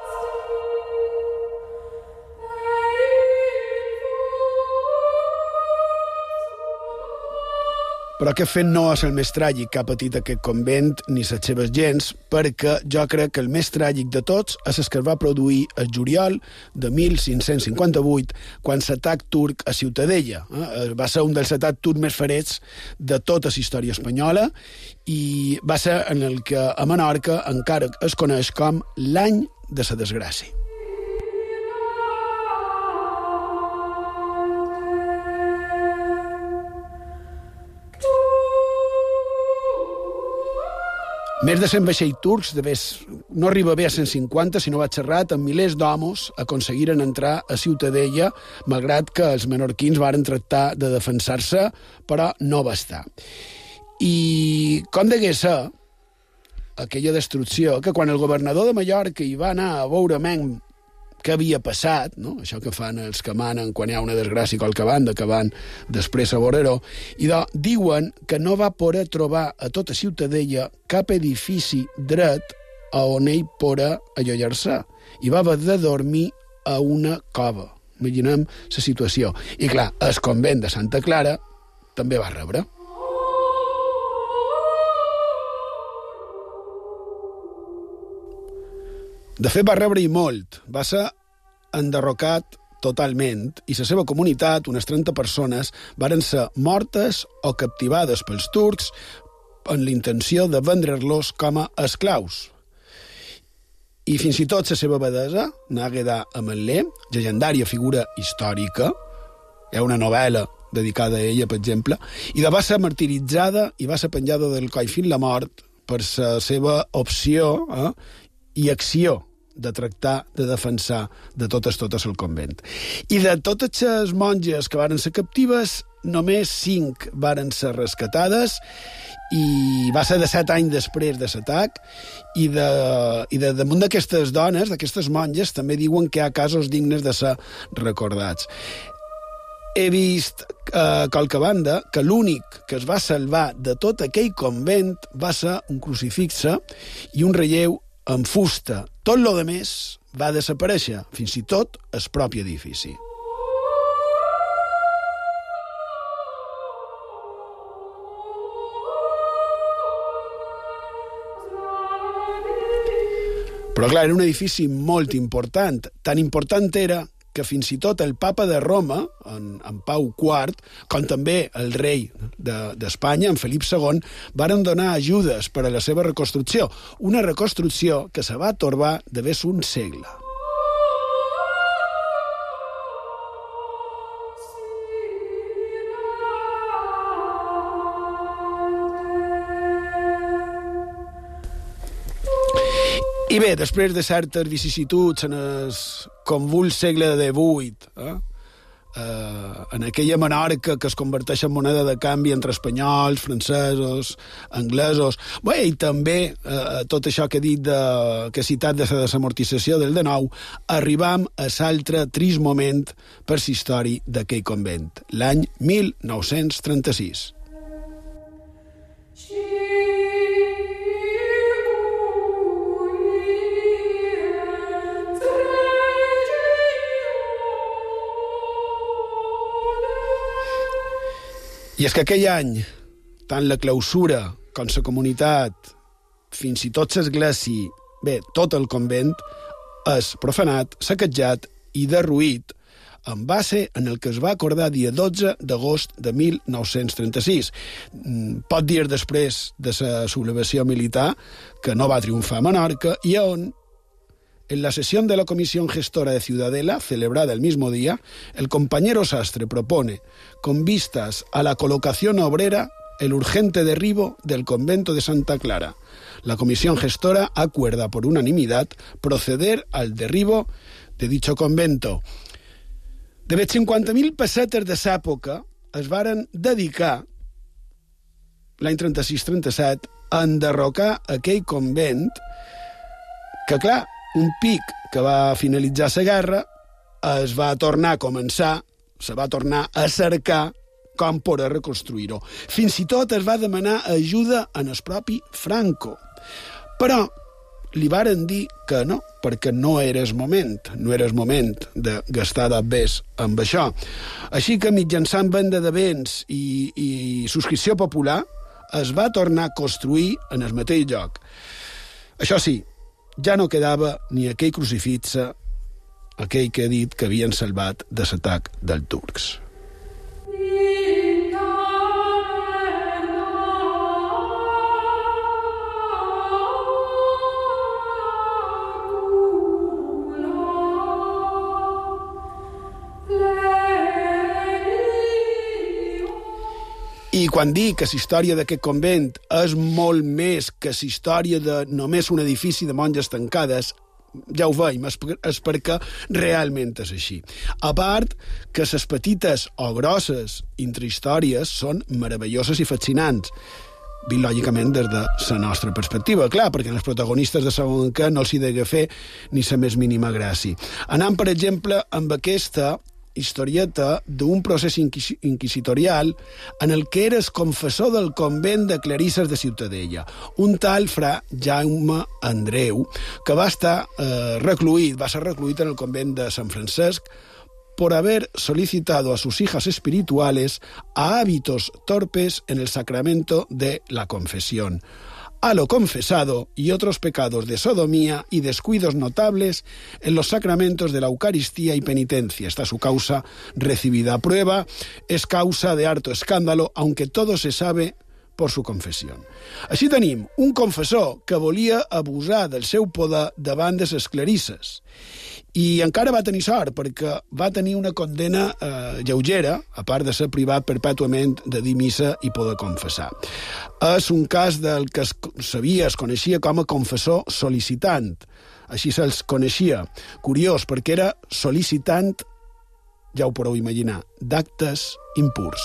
Però aquest fet no és el més tràgic que ha patit aquest convent ni les seves gens, perquè jo crec que el més tràgic de tots és el que es va produir el juliol de mil cinc-cents cinquanta-vuit, quan l'atac turc a Ciutadella. Eh? Va ser un dels atacs turcs més ferets de tota la història espanyola, i va ser en el que a Menorca encara es coneix com l'any de la desgràcia. Més de cent vaixells turcs, de més, no arriba bé a cent cinquanta, si no vaig xerrat, amb milers d'homes aconseguiren entrar a Ciutadella, malgrat que els menorquins varen tractar de defensar-se, però no va estar. I com degué ser aquella destrucció, que quan el governador de Mallorca hi va anar a veure men què havia passat, no? Això que fan els que manen quan hi ha una desgràcia qualque banda, que van després a veure-ho, i de, diuen que no va poder trobar a tota Ciutadella cap edifici dret a on ell poder allotjar-se, i va haver de dormir a una cova. Imaginem la situació. I clar, el convent de Santa Clara també va rebre. De fet, va rebre-hi molt. Va ser enderrocat totalment, i la seva comunitat, unes trenta persones, varen ser mortes o captivades pels turcs amb la intenció de vendre-los com a esclaus. I fins i tot la seva abadesa, Nàgueda Ametller, llegendària figura històrica, hi ha una novel·la dedicada a ella, per exemple, i de va ser martiritzada i va ser penjada del coll fins la mort per la seva opció eh, i acció de tractar de defensar de totes totes el convent. I de totes les monges que varen ser captives, només cinc varen ser rescatades, i va ser de set anys després de l'atac, i, de, i de damunt d'aquestes dones, d'aquestes monges, també diuen que hi ha casos dignes de ser recordats. He vist, eh, qualque banda, que l'únic que es va salvar de tot aquell convent va ser un crucifixe i un relleu en fusta. Tot lo de més va desaparèixer, fins i tot el propi edifici. Però clar, era un edifici molt important. Tan important era que fins i tot el papa de Roma, en, en Pau quart, com també el rei d'Espanya, de, en Felip segon, varen donar ajudes per a la seva reconstrucció. Una reconstrucció que se va torbar de més un segle. I bé, després de certes vicissituds en el convuls segle divuit, eh, eh, en aquella Menorca que es converteix en moneda de canvi entre espanyols, francesos, anglesos, bé, i també eh, tot això que he dit, de, que he citat de la desamortització del dinou, arribam a l'altre trist moment per la història d'aquell convent, l'any mil nou-cents trenta-sis. I és que aquell any, tant la clausura com la comunitat, fins i tot l'església, bé, tot el convent, és profanat, saquejat i derruït en base en el que es va acordar dia dotze d'agost de mil nou-cents trenta-sis. Pot dir després de la sublevació militar que no va triomfar a Menorca i on, en la sesión de la Comisión Gestora de Ciudadela, celebrada el mismo día, el compañero Sastre propone, con vistas a la colocación obrera, el urgente derribo del convento de Santa Clara. La Comisión Gestora acuerda por unanimidad proceder al derribo de dicho convento. De les cinquanta mil pessetes de l'època es varen dedicar, l'any trenta-sis trenta-set, a enderrocar aquell convent que, clar, un pic que va finalitzar la guerra es va tornar a començar, se va tornar a cercar com poder reconstruir-ho. Fins i tot es va demanar ajuda en el propi Franco. Però li varen dir que no, perquè no era el moment, no era el moment de gastar d'abés amb això. Així que mitjançant venda de béns i, i subscripció popular es va tornar a construir en el mateix lloc. Això sí, ja no quedava ni aquell crucifixe, aquell que he dit que havien salvat de l'atac dels turcs. I quan dic que la història d'aquest convent és molt més que la història de només un edifici de monges tancades, ja ho veiem, és perquè realment és així. A part que les petites o grosses intrahistòries són meravelloses i fascinants, vist lògicament des de la nostra perspectiva, clar, perquè els protagonistes de segon que no els hi degué fer ni la més mínima gràcia. Anant, per exemple, amb aquesta historieta d'un procés inquisi inquisitorial en el que era el confessor del convent de Clarisses de Ciutadella, un tal fra Jaume Andreu, que va estar eh, recluït, va ser recluït en el convent de Sant Francesc por haber solicitado a sus hijas espirituales a hábitos torpes en el sacramento de la confesión. A lo confesado y otros pecados de sodomía y descuidos notables en los sacramentos de la Eucaristía y penitencia. Está su causa recibida a prueba, es causa de harto escándalo, aunque todo se sabe por su confessió. Així tenim un confessor que volia abusar del seu poder davant de les clarisses i encara va tenir sort perquè va tenir una condena eh, lleugera, a part de ser privat perpètuament de dir missa i poder confessar. És un cas del que es sabia, es coneixia com a confessor sol·licitant. Així se'ls coneixia. Curiós, perquè era sol·licitant, ja ho podeu imaginar, d'actes impurs.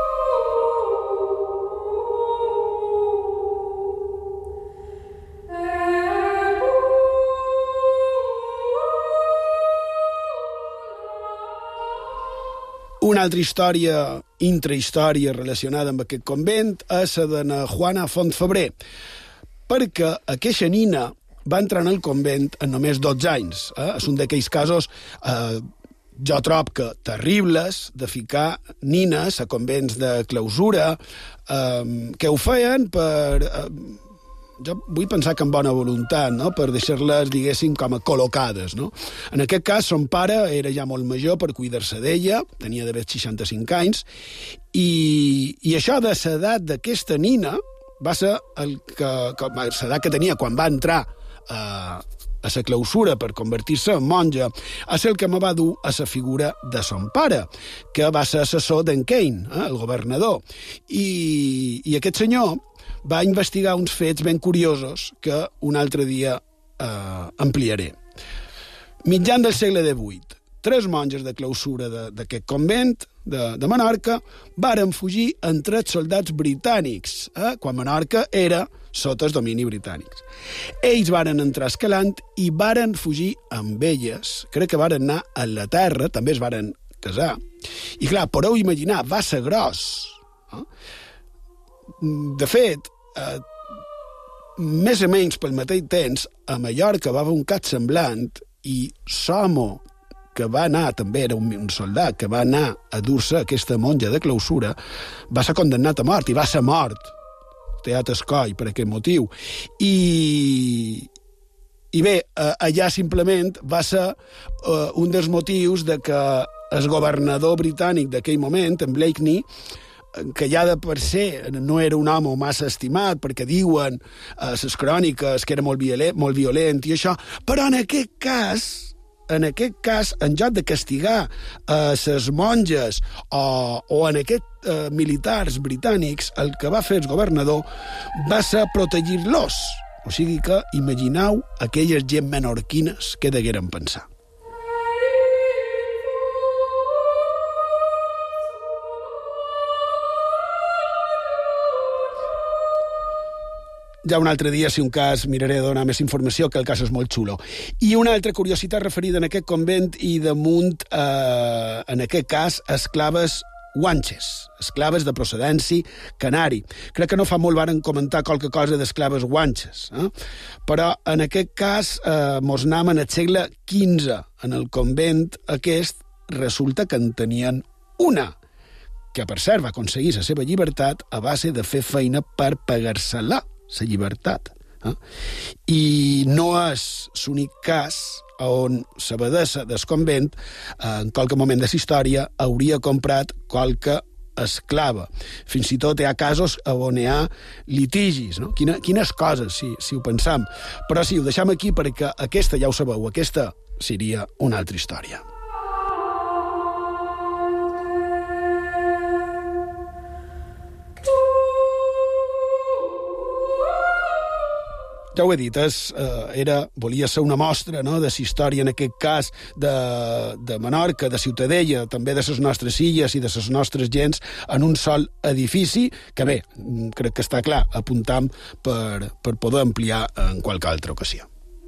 Una altra història, intrahistòria relacionada amb aquest convent és la de na Juana Fontfebrer, perquè aquesta nina va entrar en el convent en només dotze anys. Eh? És un d'aquells casos, eh, jo trob que terribles, de ficar nines a convents de clausura, eh, que ho feien per... Eh, jo vull pensar que amb bona voluntat, no? Per deixar-les, diguéssim, com a col·locades, no? En aquest cas, son pare era ja molt major per cuidar-se d'ella, tenia d'haver seixanta-cinc anys, i, i això de l'edat d'aquesta nina va ser el que, que, l'edat que tenia quan va entrar a, a la clausura per convertir-se en monja, és el que me va dur a la figura de son pare, que va ser assessor d'en Kane, eh, el governador. I, i aquest senyor va investigar uns fets ben curiosos que un altre dia eh, ampliaré. Mitjan del segle divuit, tres monges de clausura d'aquest convent de, de Menorca varen fugir amb tres soldats britànics, eh, quan Menorca era sota el domini britànics. Ells varen entrar escalant i varen fugir amb elles. Crec que varen anar a la terra, també es varen casar. I clar, podeu imaginar, va ser gros. Eh? De fet, eh, més o menys pel mateix temps, a Mallorca va haver un cas semblant i Somo que va anar, també era un, un soldat, que va anar a dur-se aquesta monja de clausura, va ser condemnat a mort, i va ser mort, Teat Escoi, per aquest motiu. I, i bé, allà simplement va ser uh, un dels motius de que el governador britànic d'aquell moment, en Blakeney, que ja de per ser no era un home massa estimat, perquè diuen a les cròniques que era molt violent, molt violent i això, però en aquest cas, en aquest cas, en lloc de castigar a les monges o, o en aquests eh, militars britànics, el que va fer el governador va ser protegir-los. O sigui que imagineu aquelles gent menorquines que degueren pensar. Ja un altre dia, si un cas, miraré de donar més informació, que el cas és molt xulo. I una altra curiositat referida en aquest convent i damunt, eh, en aquest cas, esclaves guanxes, esclaves de procedència canari. Crec que no fa molt varen comentar qualque cosa d'esclaves guanxes, eh? Però en aquest cas, eh, mos anam en el segle quinze, en el convent aquest, resulta que en tenien una, que per cert va aconseguir la seva llibertat a base de fer feina per pagar-se-la, la llibertat. Eh? I no és l'únic cas on l'abadessa del convent, en qualque moment de la història, hauria comprat qualque esclava. Fins i tot hi ha casos on hi ha litigis, no? Quina, quines coses, si, si ho pensam. Però sí, ho deixam aquí perquè aquesta, ja ho sabeu, aquesta seria una altra història. Ja ho he dit, és, eh, era, volia ser una mostra, no?, de la història, en aquest cas, de, de Menorca, de Ciutadella, també de les nostres illes i de les nostres gens, en un sol edifici, que bé, crec que està clar, apuntam per, per poder ampliar en qualque altra ocasió.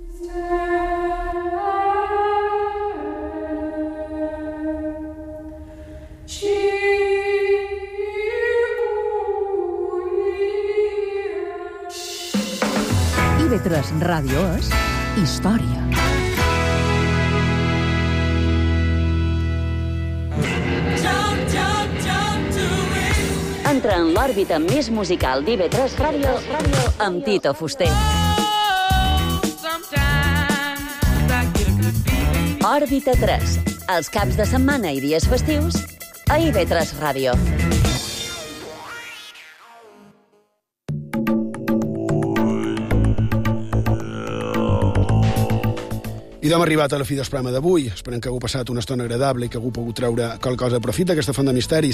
I ve tres Ràdio és història. Entra en l'òrbita més musical d'I V tres Ràdio amb Tito Fuster. Òrbita tres, els caps de setmana i dies festius a I V tres Ràdio. I d'hem arribat a la fi del programa d'avui. Esperem que hagueu passat una estona agradable i que hagueu pogut treure qualque cosa de profit d'aquesta font de misteris.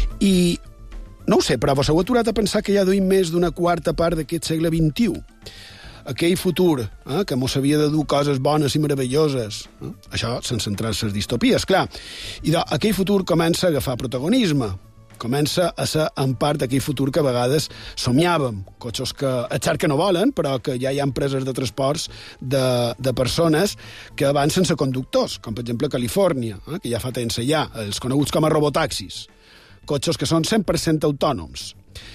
I no ho sé, però vos heu aturat a pensar que ja duim més d'una quarta part d'aquest segle vint-i-u. Aquell futur, eh, que mos havia de dur coses bones i meravelloses. Eh? Això sense entrar en les distopies, clar. I de, aquell futur comença a agafar protagonisme. Comença a ser en part aquell futur que a vegades somiàvem. Cotxos que, és cert que no volen, però que ja hi ha empreses de transports de, de persones que van sense conductors, com per exemple Califòrnia, eh, que ja fa temps allà, els coneguts com a robotaxis. Cotxos que són cent per cent autònoms.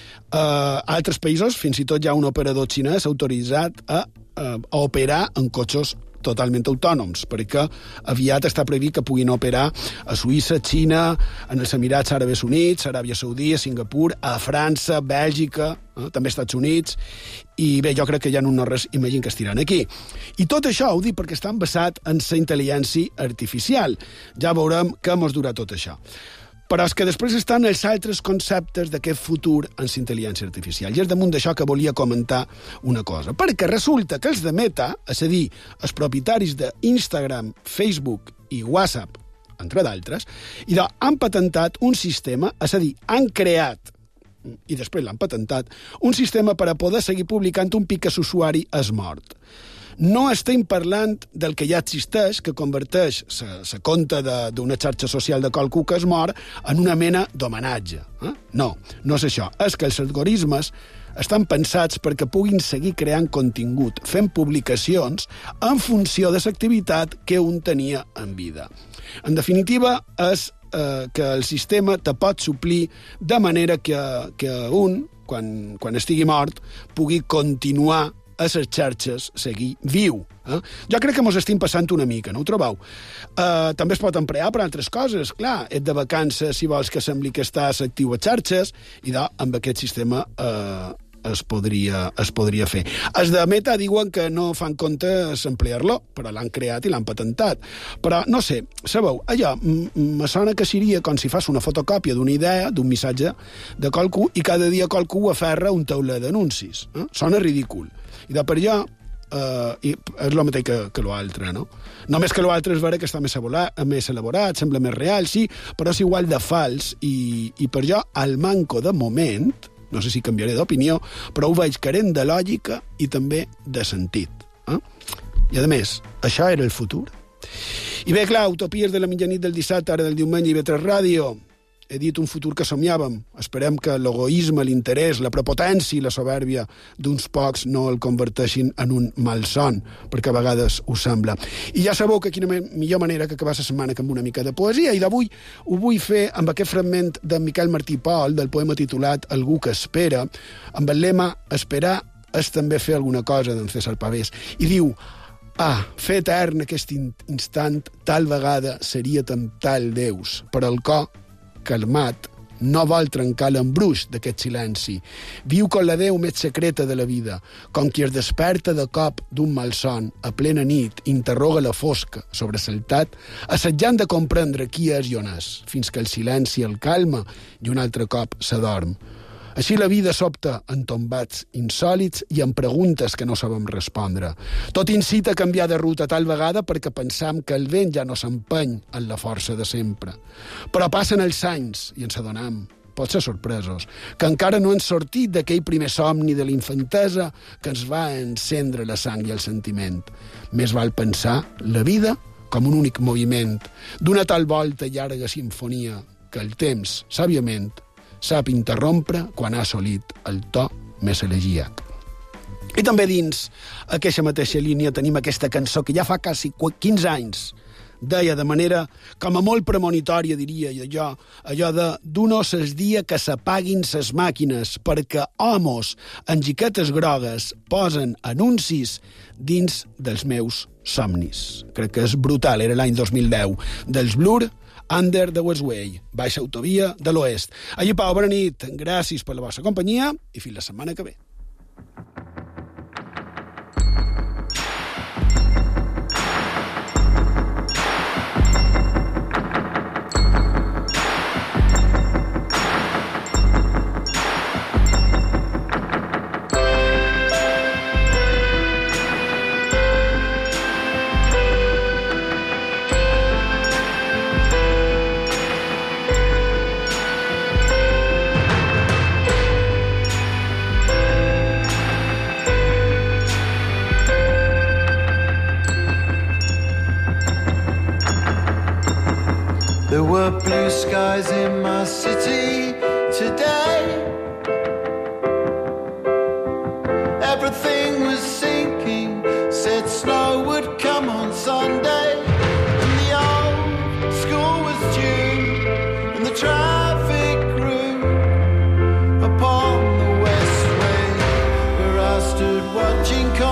Uh, a altres països, fins i tot hi ha un operador xinès autoritzat a, a, a operar en cotxos totalment autònoms, perquè aviat està previst que puguin operar a Suïssa, Xina, en els Emirats Àrabs Units, Aràbia Saudí, Singapur, a França, Bèlgica, eh, també Estats Units, i bé, jo crec que ja no no res, imagino que estiran aquí. I tot això ho dic perquè estan basat en la intel·ligència artificial. Ja veurem què mos durà tot això. Però és que després estan els altres conceptes d'aquest futur en la intel·ligència artificial. I és damunt d'això que volia comentar una cosa. Perquè resulta que els de Meta, és a dir, els propietaris d'Instagram, Facebook i WhatsApp, entre d'altres, i doncs han patentat un sistema, és a dir, han creat, i després l'han patentat, un sistema per a poder seguir publicant un pic que l'usuari és mort. No estem parlant del que ja existeix, que converteix la compte d'una xarxa social de qualcú que es mor en una mena d'homenatge. Eh? No, no és això. És que els algoritmes estan pensats perquè puguin seguir creant contingut, fent publicacions en funció de l'activitat que un tenia en vida. En definitiva, és eh, que el sistema te pot suplir de manera que, que un, quan, quan estigui mort, pugui continuar a les xarxes seguir viu. Eh? Jo crec que mos estem passant una mica, no ho trobeu? Uh, també es pot emplear per altres coses, clar. Et de vacances, si vols que sembli que estàs actiu a xarxes, i de, amb aquest sistema uh, es, podria, es podria fer. Els de Meta diuen que no fan compte s'emplear-lo, però l'han creat i l'han patentat. Però, no sé, sabeu, allò me sona que seria com si fas una fotocòpia d'una idea, d'un missatge de qualcú, i cada dia qualcú aferra un tauler d'anuncis. Eh? Sona ridícul. I de per allò, Uh, i és el mateix que, que l'altre, no? Només que l'altre és vera que està més, elaborat, més elaborat, sembla més real, sí, però és igual de fals, i, i per jo, al manco de moment, no sé si canviaré d'opinió, però ho veig carent de lògica i també de sentit. Eh? I, a més, això era el futur. I bé, clar, utopies de la mitjanit del dissabte, ara del diumenge i ve tres ràdio. He dit un futur que somiàvem. Esperem que l'egoisme, l'interès, la prepotència i la soberbia d'uns pocs no el converteixin en un malson, perquè a vegades ho sembla. I ja sabeu que quina millor manera que acabar la setmana que amb una mica de poesia, i d'avui ho vull fer amb aquest fragment de Miquel Martí Pol, del poema titulat Algú que espera, amb el lema Esperar és també fer alguna cosa d'en César Pavés. I diu: ah, fer etern aquest instant tal vegada seria temptar el Deus, però el cor calmat, no vol trencar l'embruix d'aquest silenci. Viu com la Déu més secreta de la vida, com qui es desperta de cop d'un malson, a plena nit, interroga la fosca, sobresaltat, assajant de comprendre qui és i on és, fins que el silenci el calma i un altre cop s'adorm. Així la vida s'opta en tombats insòlits i en preguntes que no sabem respondre. Tot incita a canviar de ruta tal vegada perquè pensam que el vent ja no s'empeny en la força de sempre. Però passen els anys i ens adonam, pot ser sorpresos, que encara no hem sortit d'aquell primer somni de la infantesa que ens va encendre la sang i el sentiment. Més val pensar la vida com un únic moviment, d'una tal volta i llarga sinfonia que el temps, sàviament, sap interrompre quan ha assolit el to més elegíac. I també dins aquesta mateixa línia tenim aquesta cançó que ja fa quasi quinze anys deia de manera com a molt premonitòria, diria, i allò, allò de «D'un ses dia que s'apaguin ses màquines perquè homos en jiquetes grogues posen anuncis dins dels meus somnis». Crec que és brutal, era l'any dos mil deu, dels Blur, Under the Westway, baixa autovia de l'oest. Allí, Pau, bona nit, gràcies per la vostra companyia i fins la setmana que ve. There were blue skies in my city today. Everything was sinking, said snow would come on Sunday. And the old school was due, and the traffic grew upon the Westway, where I stood watching